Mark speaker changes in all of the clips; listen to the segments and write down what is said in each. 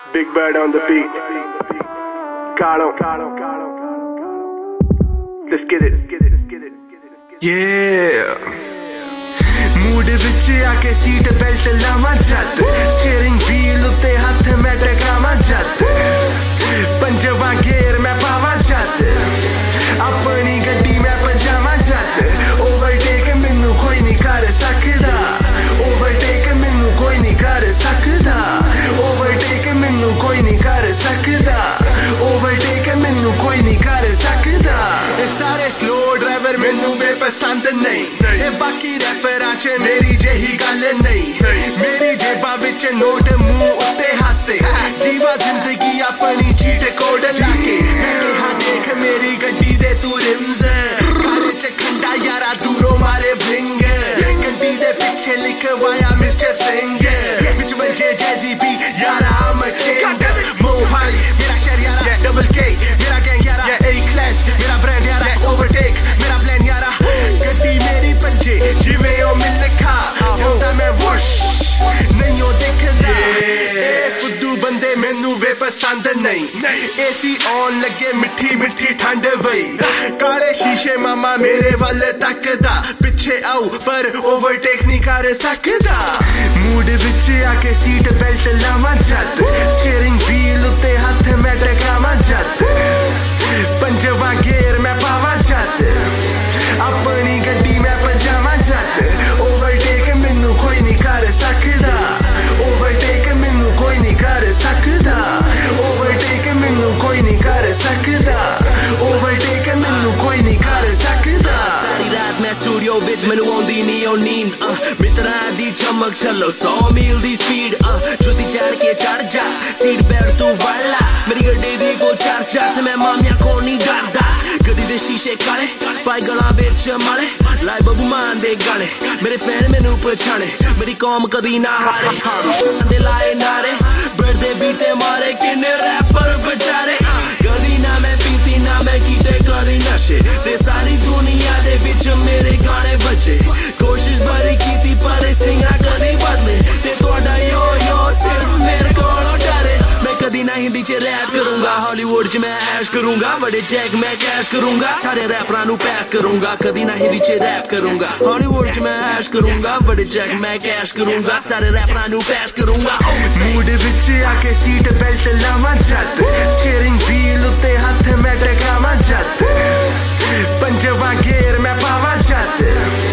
Speaker 1: Big Bird on the beat. Carlo. Let's get it.
Speaker 2: Yeah. Mood ਵਿੱਚ ਆ ਕੇ seat belt ਲਾਵਾਂ ਜੱਟ steering wheel ਉੱਤੇ ਹੱਥ ਮੈਂ ਟਿਕਾਵਾਂ ਜੱਟ ਪੰਜਵਾਂ ਗੇਅਰ ਮੈਂ ਪਾਵਾਂ ਜੱਟ ਆਪਣੀ ਗੱਡੀ ਮੈਂ ਪਜਾਵਾਂ ਜੱਟ ਓਵਰਟੇਕ ਮੈਨੂੰ ਕੋਈ ਨਹੀਂ ਕਰ ਸਕਦਾ ਓਵਰਟੇਕ ਮੈਨੂੰ ਕੋਈ ਨਹੀਂ ਕਰ ਸਕਦਾ ਓਵਰਟੇਕ ਮੈਨੂੰ ਕੋਈ ਨਹੀਂ ਕਰ ਸਕਦਾ ਓਵਰਟੇਕ ਮੈਨੂੰ ਕੋਈ ਨਹੀਂ ਕਰ ਸਕਦਾ ਇਹ ਸਾਰੇ ਸਲੋ ਡਰਾਈਵਰ ਮੈਨੂੰ ਬੇਪਸੰਦ ਨਹੀਂ ਇਹ ਬਾਕੀ ਰੈਪਰਾਂ 'ਚ ਮੇਰੀ ਜਿਹੀ ਗੱਲ ਨਹੀਂ ਮੇਰੀ ਜੇਬਾਂ ਵਿੱਚ ਨੋਟ ਮੂੰਹ ਉੱਤੇ ਹਾਸੇ ਜੀਵਾ ਜ਼ਿੰਦਗੀ ਆਪਣੀ ਚੀਟ ਕੋਡ ਲਾ ਕੇ ਹਾਂ ਦੇਖ ਮੇਰੀ ਗੱਡੀ ਦੇ ਤੂੰ ਰਿਮਜ਼ ਕਾਲੇ 'ਚ ਖੰਡਾ ਯਾਰਾ ਦੂਰੋਂ ਮਾਰੇ ਬਲਿੰਗ ਗੱਡੀ ਦੇ ਪਿੱਛੇ ਲਿਖਵਾਇਆ ਮਿਸਟਰ ਸਿੰਘ ਵਿੱਚ ਵਜੇ ਜੈਜ਼ੀ ਬੀ ਯਾਰਾ ਮਕਿੰਗ ਮੋਹਾਲੀ ਮੇਰਾ ਸ਼ਹਿਰ ਯਾਰਾ ਡਬਲ ਕੇ ਮੇਰਾ ਗੈਂਗ ਯਾਰਾ A class ਮੇਰਾ ਬ੍ਰਾਂਡ ਯਾਰਾ ਓਵਰਟੇਕ ਮੇਰਾ ਪਲਾਨ ਯਾਰਾ ਗੱਡੀ ਮੇਰੀ ਪੰਜੇ ਜਿਵੇਂ ਉਹ ਮਿਲਖਾ ਜਾਂਦਾ ਮੈਂ ਵੁਸ਼ ਨਹੀਂ ਉਹ ਦਿਖਦਾ ਇਹ ਫੁੱਦੂ ਬੰਦੇ ਮੈਨੂੰ ਵੇ ਪਸੰਦ ਨਹੀਂ ਏਸੀ ਔਨ ਲੱਗੇ ਮਿੱਠੀ ਮਿੱਠੀ ਠੰਡ ਵਈ ਕਾਲੇ ਸ਼ੀਸ਼ੇ ਮਾਮਾ ਮੇਰੇ ਵੱਲ ਤੱਕਦਾ ਪਿੱਛੇ ਆਉ ਪਰ ਓਵਰਟੇਕ ਨਹੀਂ ਕਰ ਸਕਦਾ ਮੂਡ ਵਿੱਚ ਆ ਕੇ ਸੀਟ ਬੈਲਟ ਲਾਵਾਂ ਜੱਟ ਸਟੀਅਰਿੰਗ ਵੀਲ ਉੱਤੇ ਹੱਥ ਮੈਂ ਟਿਕਾਵਾਂ ਜੱਟ ਪੰਜਵਾਂ ਗੇਅਰ ਮੈਂ ਪਾਵਾਂ ਜੱਟ ਆਪਣੀ ਗੱਡੀ ਮੈਂ ਪਜਾਵਾਂ ਜੱਟ ਓਵਰਟੇਕ ਮੈਨੂੰ ਕੋਈ ਨਹੀਂ ਕਰ ਸਕਦਾ ਓਵਰਟੇਕ ਮੈਨੂੰ ਕੋਈ ਨਹੀਂ ਕਰ ਸਕਦਾ ਓਵਰਟੇਕ ਮੈਨੂੰ ਕੋਈ ਨਹੀਂ ਕਰ ਸਕਦਾ ਓਵਰਟੇਕ ਮੈਨੂੰ ਕੋਈ ਨਹੀਂ ਕਰ ਸਕਦਾ ਸਾਰੀ ਰਾਤ ਮੈਂ ਸਟੂਡੀਓ ਵਿੱਚ ਮੈਨੂੰ ਆਉਂਦੀ ਨਹੀਂ ਉਹ ਨੀਂਦ ਮਿੱਤਰਾਂ ਦੀ ਚਮਕ ਚੱਲੋ 100 ਮੀਲ ਦੀ ਸਪੀਡ ਜੋਤੀ ਚੜ ਕੇ ਚੜ ਜਾ ਸੀਟ ਬੈਲਟ ਤੂੰ ਵਾਲਾ ਮੇਰੀ ਗੱਡੀ ਦੀ ਕੋਈ ਚਰਚਾ ਤੇ ਮੈਂ ਮਾਮਿਆਂ ਕੋਲ ਨਹੀਂ ਡਰਦਾ ਗੱਡੀ ਦੇ ਸ਼ੀਸ਼ੇ ਕਾਲੇ ਪਾਈ ਗਲਾਂ ਵਿੱਚ ਮਾਲੇ ਲਾਈ ਬੱਬੂ ਮਾਨ ਦੇ ਗਾਣੇ ਮੇਰੇ ਫੈਨ ਮੈਨੂੰ ਪਛਾਣੇ ਮੇਰੀ ਕੌਮ ਕਦੀ ਨਾ ਹਾਰੇ ਦੇ ਲਾਏ ਨਾਰੇ ਬਰਦੇ ਬੀਤੇ ਮਾਰੇ ਕਿੰਨੇ ਰੈਪਰ ਵਿਚਾਰੇ ਕਦੀ ਨਾ ਮੈਂ ਪੀਤੀ ਨਾ ਮੈਂ ਕੀਤੇ ਕਦੀ ਨਸ਼ੇ ਤੇ ਸਾਰੀ ਦੁਨੀਆ ਦੇ ਵਿੱਚ ਮੇਰੇ ਗਾਣੇ ਬੱਜੇ ਕੋਸ਼ਿਸ਼ ਬੜੀ ਕੀਤੀ ਪਰ ਸਿੰਗਰ ਕਦੀ ਬਦਲੇ ਤੇ ਤੁਹਾਡਾ ਯੋ ਸਿਰਫ ਮੇਰੇ ਕੋਲੋਂ ਡਰੇ मैं कदी ना हिंदी च रैप करूंगा हॉलीवुड च मैं ऐश करूंगा बड़े चेक मैं कैश करूंगा सारे रैपरां नू पैस करूंगा कदी ना हिंदी च रैप करूंगा हॉलीवुड च मैं ऐश करूंगा बड़े चेक मैं कैश करूंगा सारे रैपरां नू पैस करूंगा मूड विच आके सीट बेल्ट लावां जट स्टीयरिंग व्हील उत्ते हथ मैं टकावां जट पंजवां गेयर मैं पावां जट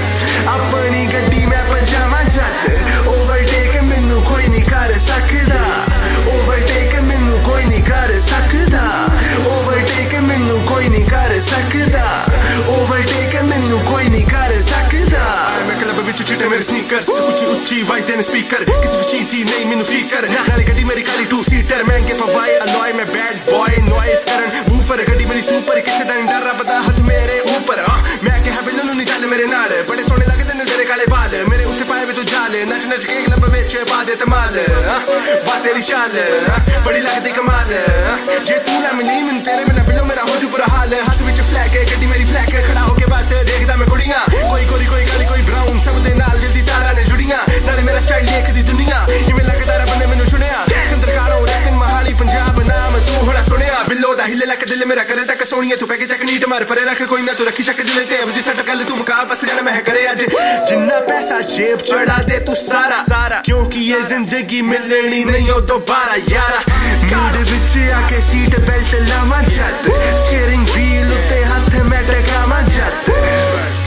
Speaker 2: अपनी गड्डी मैं पजावां जट ओवरटेक मैनू कोई नहीं कर सकदा ओवरटेक मैनू कोई नहीं कर सकदा ओवरटेक मैनू कोई नहीं कर सकदा ओवरटेक मैनू कोई नहीं कर सकदा मैं क्लब विच चिट्टे मेरे स्नीकर्स ऊंची ऊंची वाइस देने स्पीकर किसी भी चीज ही नहीं मैनू फिकर नाले गड्डी मेरी काली 2 सीटर महंगे पवाए अलॉय मैं बैड बॉय नॉइस करन बूफर गड्डी मेरी सुपर किसे दा डर रबदा हाथ मेरे ऊपर मैं कहा बिल्लो नू नहीं चल मेरे नाल बड़े सोने लगदे ने तेरे काले बाल मेरे उसे पाए वे तो जाल नच नच के क्लब विच पा दे तमाल बात तेरी शाल बड़ी लगदी कमाल जे तू ना मिली मैं तेरे बिना बिल्लो मेरा हो जू बुरा हाल हाथ विच फ्लैग गड्डी मेरी फ्लैग खड़ा होके बस देखदा मैं कुड़ियां कोई काली कोई ब्राउन सब दे नाल दिल दी तारा ने जुड़ियां नाले मेरा स्टाइल देखदी दुनिया इवें लगदा रब ने मैनू चुनिया संदर कालो रैपिंग महाली पंजाब नाम तू होना सुनिया बिल्लो दा हिले लक दिल मेरा करे तक सोनिया तू पैके चक नीट मार परे रख कोई ना तू रखी शक दिल ते अब जी सट गल तू मुका बस जाना मैं करे अज जिन्ना पैसा जेब चढ़ा दे तू सारा क्योंकि ये जिंदगी मिलनी नहीं हो दोबारा यारा मूड विच आके सीट बेल्ट लावां जट स्टीयरिंग व्हील उत्ते हथ मैं टकावां जट